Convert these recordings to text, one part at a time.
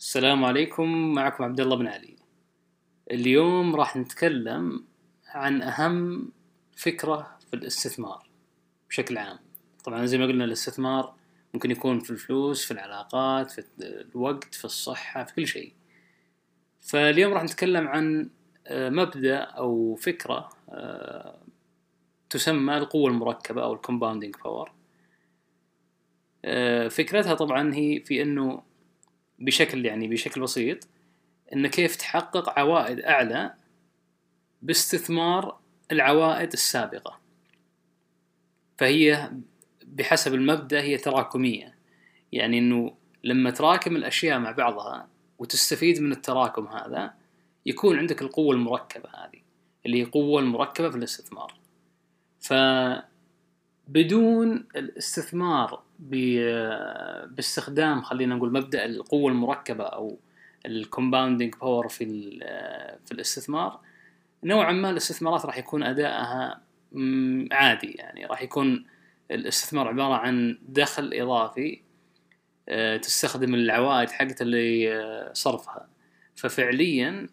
السلام عليكم، معكم عبد الله بن علي. اليوم راح نتكلم عن أهم فكرة في الاستثمار بشكل عام. طبعا زي ما قلنا الاستثمار ممكن يكون في الفلوس، في العلاقات، في الوقت، في الصحة، في كل شيء. فاليوم راح نتكلم عن مبدأ أو فكرة تسمى القوة المركبة أو الكومباوندينج باور. فكرتها طبعا هي في أنه بشكل بسيط إن كيف تحقق عوائد أعلى باستثمار العوائد السابقة. فهي بحسب المبدأ هي تراكمية، يعني إنه لما تراكم الأشياء مع بعضها وتستفيد من التراكم هذا يكون عندك القوة المركبة هذه اللي هي قوة المركبة في الاستثمار. فبدون الاستثمار باستخدام خلينا نقول مبدأ القوة المركبة أو الكومباوندينج باور في الاستثمار، نوعا ما الاستثمارات راح يكون أداءها عادي. يعني راح يكون الاستثمار عبارة عن دخل إضافي تستخدم العوائد حقت اللي صرفها. ففعليا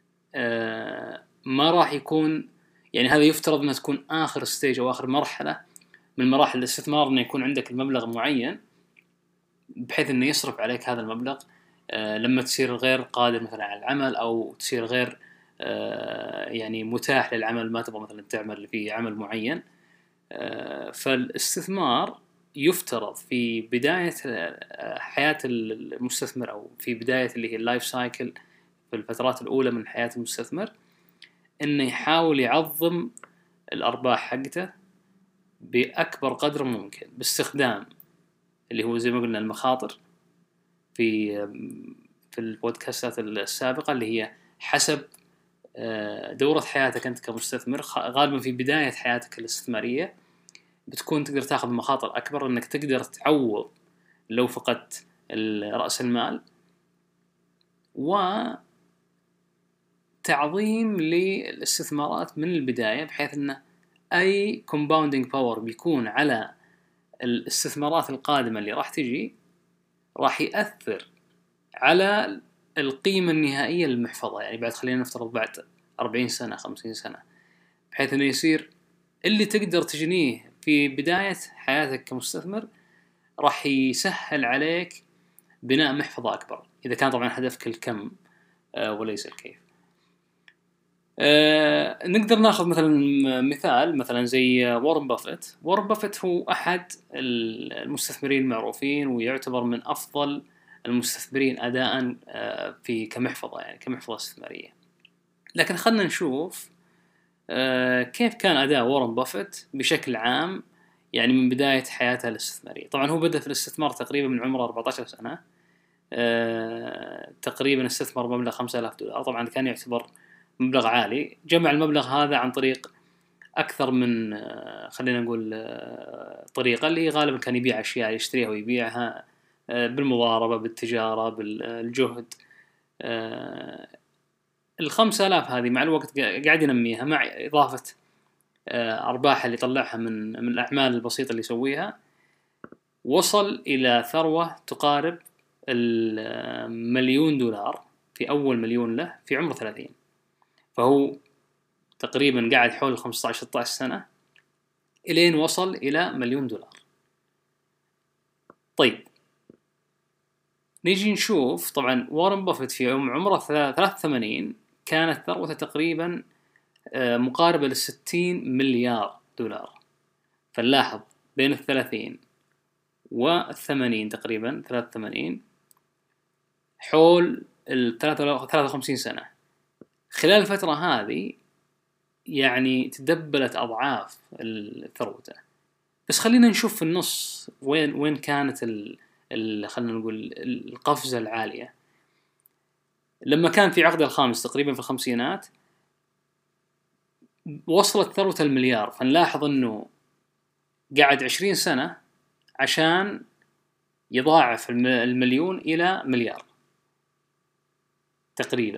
ما راح يكون، يعني هذا يفترض أنها تكون آخر ستيج أو آخر مرحلة من مراحل الاستثمار، أنه يكون عندك المبلغ معين بحيث أنه يصرف عليك هذا المبلغ لما تصير غير قادر مثلا على العمل أو تصير غير يعني متاح للعمل، ما تبغى مثلا تعمل في عمل معين. فالاستثمار يفترض في بداية حياة المستثمر أو في بداية اللي هي اللايف سايكل، في الفترات الأولى من حياة المستثمر، إنه يحاول يعظم الأرباح حقته بأكبر قدر ممكن باستخدام اللي هو زي ما قلنا المخاطر في البودكاستات السابقة، اللي هي حسب دورة حياتك أنت كمستثمر. غالبا في بداية حياتك الاستثمارية بتكون تقدر تاخذ مخاطر أكبر، أنك تقدر تعوض لو فقدت رأس المال، وتعظيم للاستثمارات من البداية بحيث أن أي compounding power بيكون على الاستثمارات القادمة اللي راح تجي راح يأثر على القيمة النهائية للمحفظة. يعني بعد خلينا نفترض بعد 40 سنة 50 سنة، بحيث أنه يصير اللي تقدر تجنيه في بداية حياتك كمستثمر راح يسهل عليك بناء محفظة أكبر، إذا كان طبعا هدفك الكم وليس الكيف. نقدر ناخذ مثلا مثال مثلا زي وارن بافيت. وارن بافيت هو أحد المستثمرين المعروفين ويعتبر من أفضل المستثمرين أداء في كمحفظة، يعني كمحفظة استثمارية. لكن خلنا نشوف كيف كان أداء وارن بافيت بشكل عام، يعني من بداية حياته الاستثمارية. طبعا هو بدأ في الاستثمار تقريبا من عمره 14 سنة. تقريبا استثمر مبلغ $5000. طبعا كان يعتبر مبلغ عالي. جمع المبلغ هذا عن طريق أكثر من خلينا نقول طريقة، اللي غالبا كان يبيع أشياء، يشتريها ويبيعها بالمضاربة، بالتجارة، بالجهد. 5000 هذه مع الوقت قاعد ينميها مع إضافة أرباح اللي طلعها من الأعمال البسيطة اللي يسويها. وصل إلى ثروة تقارب $1,000,000 في أول مليون له في عمر 30. فهو تقريبا قاعد حول 15-16 سنة إلين وصل إلى $1,000,000. طيب نيجي نشوف طبعا وارن بافيت في عمره 83 كانت ثروته تقريبا مقاربة $60 مليار. فنلاحظ بين 30 و80 تقريبا 83 حول 53 سنة. خلال الفترة هذه يعني تدبلت أضعاف ثروته. بس خلينا نشوف في النص وين كانت خلينا نقول القفزة العالية. لما كان في عقد الخامس تقريبا في الخمسينات وصلت ثروة $1,000,000. فنلاحظ أنه قعد 20 سنة عشان يضاعف $1,000,000 إلى $1,000,000 تقريبا.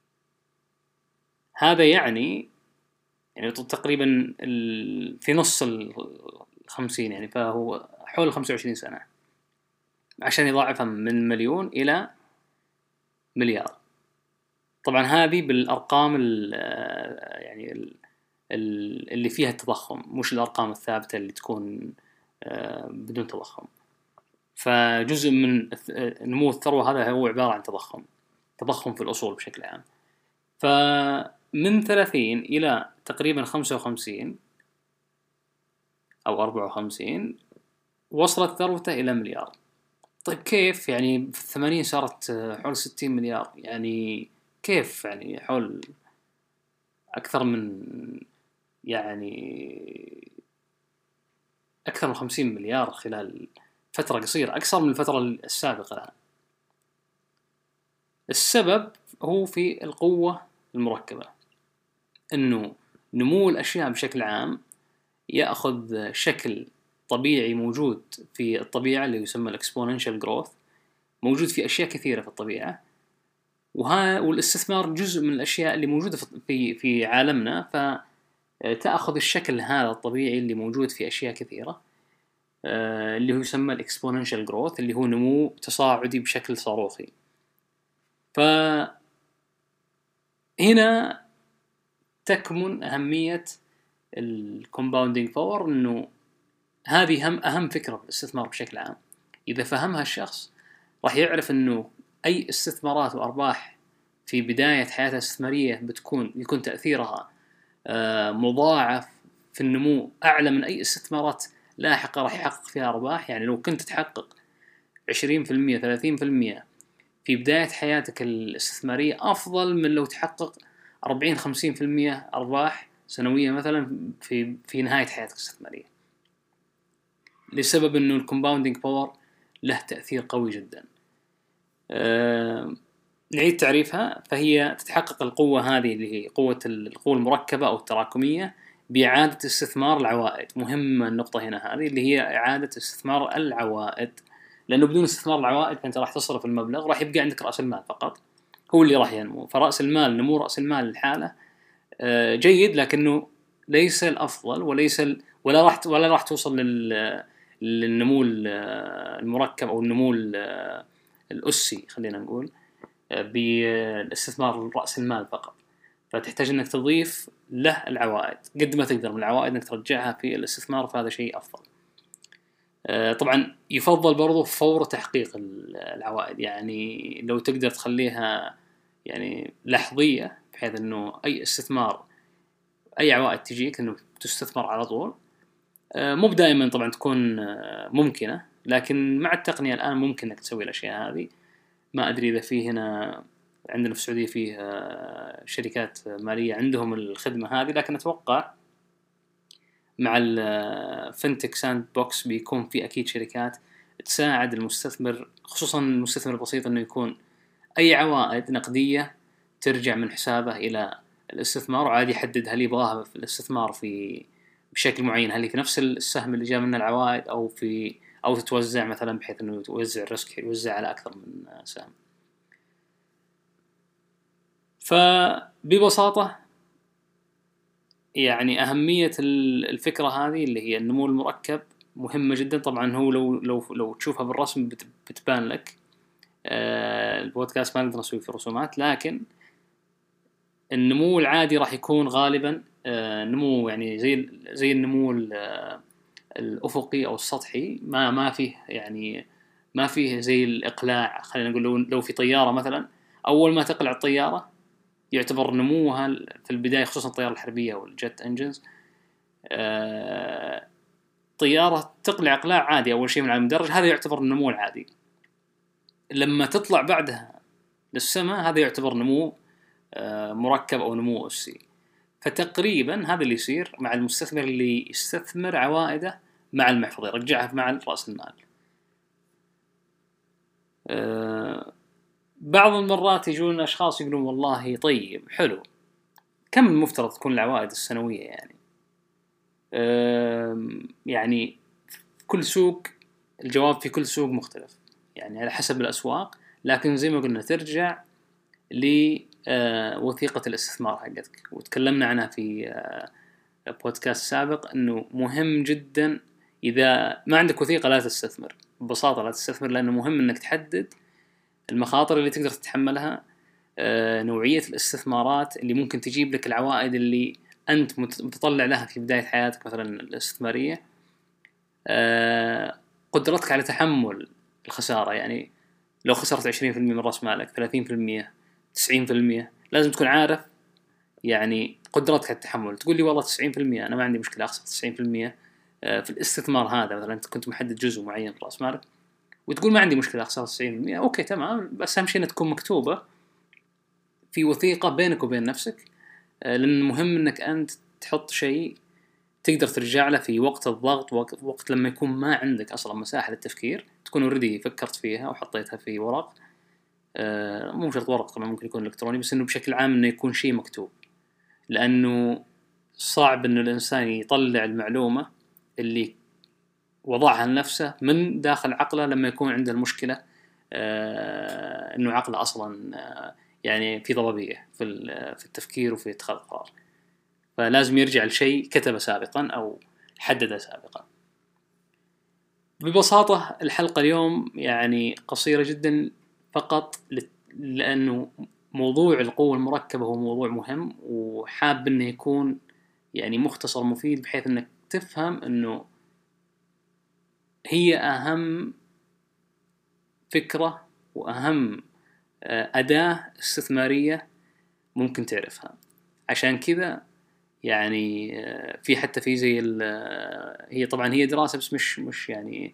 هذا يعني تقريبا في نص 50، يعني فهو حول 25 سنة عشان يضاعفها من $1,000,000 إلى مليار. طبعا هذه بالأرقام اللي فيها التضخم، مش الأرقام الثابتة اللي تكون بدون تضخم. فجزء من نمو الثروة هذا هو عبارة عن تضخم في الأصول بشكل عام. فمن 30 إلى تقريبا 55 أو 54 وصلت ثروته إلى مليار. طيب كيف يعني في 80 صارت حول 60 مليار؟ يعني كيف يعني حول أكثر من أكثر من 50 مليار خلال فترة قصيرة، أكثر من الفترة السابقة لها. السبب هو في القوة المركبة، إنه نمو الأشياء بشكل عام يأخذ شكل طبيعي موجود في الطبيعة اللي يسمى exponential growth، موجود في أشياء كثيرة في الطبيعة، والاستثمار جزء من الأشياء اللي موجودة في عالمنا، فتأخذ الشكل هذا الطبيعي اللي موجود في أشياء كثيرة، اللي هو يسمى exponential growth، اللي هو نمو تصاعدي بشكل صاروخي. فهنا تكمن أهمية الكومباوندينج باور، إنه هذه أهم فكرة في الاستثمار بشكل عام. إذا فهمها الشخص راح يعرف إنه أي استثمارات وأرباح في بداية حياتها الاستثمارية يكون تأثيرها مضاعف في النمو أعلى من أي استثمارات لاحقة راح يحقق فيها أرباح. يعني لو كنت تحقق 20% 30% في بداية حياتك الاستثمارية، أفضل من لو تحقق 40-50% أرباح سنوية مثلا في نهاية حياتك الاستثمارية، لسبب إنه الكومباوندينج باور له تأثير قوي جدا. نعيد تعريفها. فهي تتحقق القوة هذه اللي هي القوة المركبة أو التراكمية بإعادة استثمار العوائد. مهمة النقطة هنا هذه اللي هي إعادة استثمار العوائد، لأنه بدون استثمار العوائد فأنت راح تصرف المبلغ، راح يبقى عندك رأس المال فقط هو اللي راح ينمو. فرأس المال، نمو رأس المال الحالة جيد، لكنه ليس الأفضل ولا راح توصل للنمو المركب أو النمو الأسي، خلينا نقول، بالاستثمار رأس المال فقط. فتحتاج انك تضيف له العوائد قد ما تقدر من العوائد انك ترجعها في الاستثمار، فهذا شيء افضل. طبعا يفضل برضو فور تحقيق العوائد، يعني لو تقدر تخليها يعني لحظية، بحيث انه اي استثمار اي عوائد تجيك انه تستثمر على طول. مو دائما طبعا تكون ممكنة، لكن مع التقنية الآن ممكن انك تسوي الاشياء هذه. ما ادري اذا في هنا عندنا في السعودية فيه شركات مالية عندهم الخدمة هذه، لكن أتوقع مع الفنتك ساند بوكس بيكون في أكيد شركات تساعد المستثمر، خصوصا المستثمر البسيط، أنه يكون أي عوائد نقدية ترجع من حسابه إلى الاستثمار، وعادي يحدد هل يبغاها في الاستثمار بشكل معين، هل في نفس السهم اللي جاء منه العوائد أو تتوزع مثلا، بحيث أنه يوزع الريسك، يوزع على أكثر من سهم. فببساطة يعني أهمية الفكرة هذه اللي هي النمو المركب مهمة جدا. طبعا هو لو تشوفها بالرسم بتبان لك. البودكاست ما نقدر نسوي في رسومات، لكن النمو العادي راح يكون غالبا نمو يعني زي النمو الأفقي أو السطحي، ما فيه يعني ما فيه زي الإقلاع. خلينا نقول لو في طيارة مثلا، أول ما تقلع الطيارة يعتبر نموها في البداية، خصوصا الطيارة الحربية والجيت انجنز، طيارة تقلع إقلاع عادي أول شيء من على المدرج، هذا يعتبر النمو العادي. لما تطلع بعدها للسماء هذا يعتبر نمو مركب أو نمو أسي. فتقريبا هذا اللي يصير مع المستثمر اللي يستثمر عوائده مع المحفظة، يرجعها مع رأس المال. بعض المرات يجون أشخاص يقولون والله طيب حلو، كم المفترض تكون العوائد السنوية؟ يعني كل سوق الجواب في كل سوق مختلف، يعني على حسب الأسواق. لكن زي ما قلنا ترجع لوثيقة الاستثمار حقتك، وتكلمنا عنها في بودكاست سابق، أنه مهم جدا إذا ما عندك وثيقة لا تستثمر، ببساطة لا تستثمر، لأنه مهم أنك تحدد المخاطر اللي تقدر تتحملها، نوعية الاستثمارات اللي ممكن تجيب لك العوائد اللي أنت متطلع لها في بداية حياتك مثلا الاستثمارية، قدرتك على تحمل الخسارة. يعني لو خسرت 20% من رأس مالك، 30%، 90%، لازم تكون عارف يعني قدرتك على التحمل. تقول لي والله 90% أنا ما عندي مشكلة أخسر 90% في الاستثمار هذا. مثلا أنت كنت محدد جزء معين من رأس مالك وتقول ما عندي مشكلة أخسر 90%، أوكي تمام، بس أهم شيء أنها تكون مكتوبة في وثيقة بينك وبين نفسك، لأن مهم أنك أنت تحط شيء تقدر ترجع له في وقت الضغط، وقت لما يكون ما عندك أصلا مساحة للتفكير، تكون اوريدي فكرت فيها وحطيتها في ورق. مو شرط ورق، ممكن يكون إلكتروني، بس إنه بشكل عام إنه يكون شيء مكتوب، لأنه صعب إنه الإنسان يطلع المعلومة اللي وضعها لنفسه من داخل عقله لما يكون عنده المشكلة، إنه عقله أصلا يعني في ضبابية في التفكير وفي اتخاذ القرار، فلازم يرجع لشيء كتبه سابقا أو حدده سابقا. ببساطة الحلقة اليوم يعني قصيرة جدا، فقط لأنه موضوع القوة المركبة هو موضوع مهم، وحاب أنه يكون يعني مختصر مفيد، بحيث أنك تفهم أنه هي أهم فكرة وأهم أداة استثمارية ممكن تعرفها. عشان كذا يعني في حتى في زي هي طبعا هي دراسة، بس مش يعني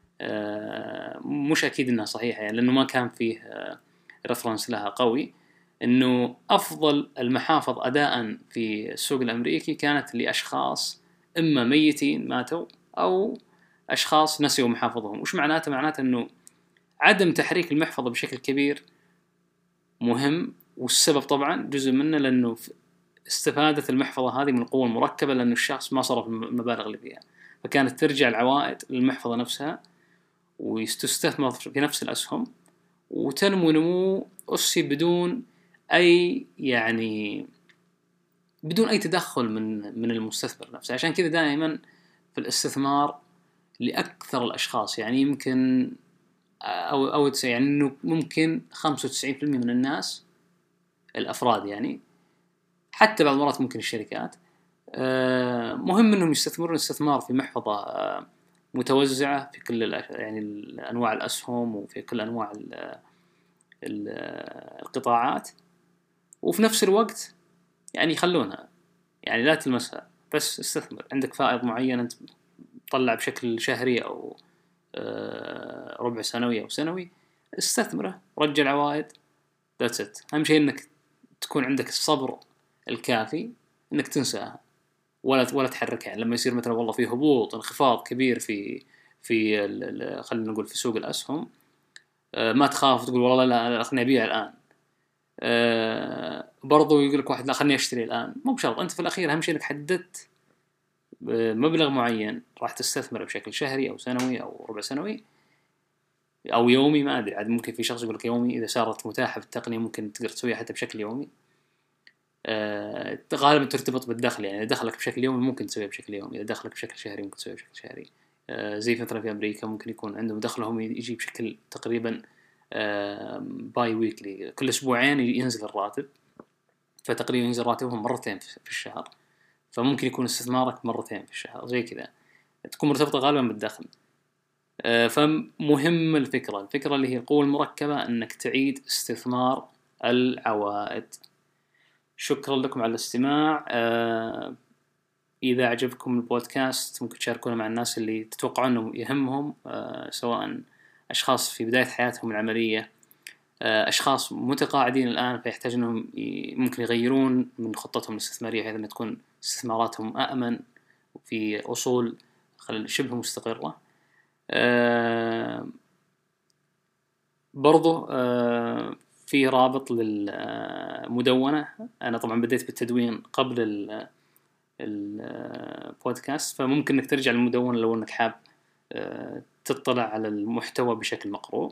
مش أكيد إنها صحيحة، يعني لأنه ما كان فيه ريفرنس لها قوي، إنه أفضل المحافظ أداء في السوق الأمريكي كانت لأشخاص إما ميتين ماتوا أو أشخاص نسيوا محافظهم. وش معناته؟ معناته إنه عدم تحريك المحفظة بشكل كبير مهم، والسبب طبعا جزء منه لأنه استفادة المحفظة هذه من القوة المركبة، لأنه الشخص ما صرف المبالغ اللي فيها، فكانت ترجع العوائد للمحفظة نفسها وتستثمر في نفس الأسهم وتنمو نمو أسي بدون أي يعني بدون أي تدخل من المستثمر نفسه. عشان كذا دائما في الاستثمار لأكثر الأشخاص، يعني يمكن أو يعني إنه ممكن 95% من الناس الأفراد، يعني حتى بعض المرات ممكن الشركات، مهم إنهم يستثمرون استثمار في محفظة متوزعة في كل يعني أنواع الأسهم وفي كل أنواع القطاعات، وفي نفس الوقت يعني يخلونها يعني لا تلمسها، بس استثمر. عندك فائض معين أنت تطلع بشكل شهري أو ربع سنوي أو سنوي، استثمره، رجع العوائد، that's it. أهم شيء إنك تكون عندك الصبر الكافي إنك تنساها ولا تحركها. يعني لما يصير مثلا والله في هبوط انخفاض كبير في خلينا نقول في سوق الأسهم، ما تخاف تقول والله لا خلني أبيع الآن. برضو يقول لك واحد لا خلني أشتري الآن، مو بشرط. أنت في الأخير أهم شيء إنك حددت مبلغ معين راح تستثمره بشكل شهري أو سنوي أو ربع سنوي أو يومي، ما أدري عاد، ممكن في شخص يقول لك يومي، إذا صارت متاحة بالتقنية ممكن تقدر تسويها حتى بشكل يومي. غالبا ترتبط بالدخل، يعني إذا دخلك بشكل يومي ممكن تسويها بشكل يومي، إذا دخلك بشكل شهري ممكن تسويها بشكل شهري. زي مثلا في أمريكا ممكن يكون عندهم دخلهم يجي بشكل تقريبا باي ويكلي، كل أسبوعين ينزل الراتب، فتقريبا ينزل راتبهم مرتين في الشهر، فممكن يكون استثمارك مرتين في الشهر زي كذا، تكون مرتبطة غالبا بالدخل. فمهم الفكرة اللي هي القوة المركبة، أنك تعيد استثمار العوائد. شكرا لكم على الاستماع. إذا عجبكم البودكاست ممكن تشاركونه مع الناس اللي تتوقعون أنه يهمهم، سواء أشخاص في بداية حياتهم العملية، أشخاص متقاعدين الآن فيحتاج أنهم ممكن يغيرون من خطتهم الاستثمارية بحيث أن تكون استثماراتهم أأمن في أصول شبه مستقرة. برضو في رابط للمدونة، أنا طبعا بديت بالتدوين قبل البودكاست، فممكن أنك ترجع للمدونة لو أنك حاب تطلع على المحتوى بشكل مقروء.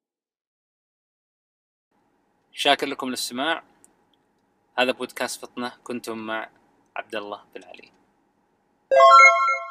شاكر لكم الاستماع. هذا بودكاست فطنة، كنتم مع عبد الله بن علي.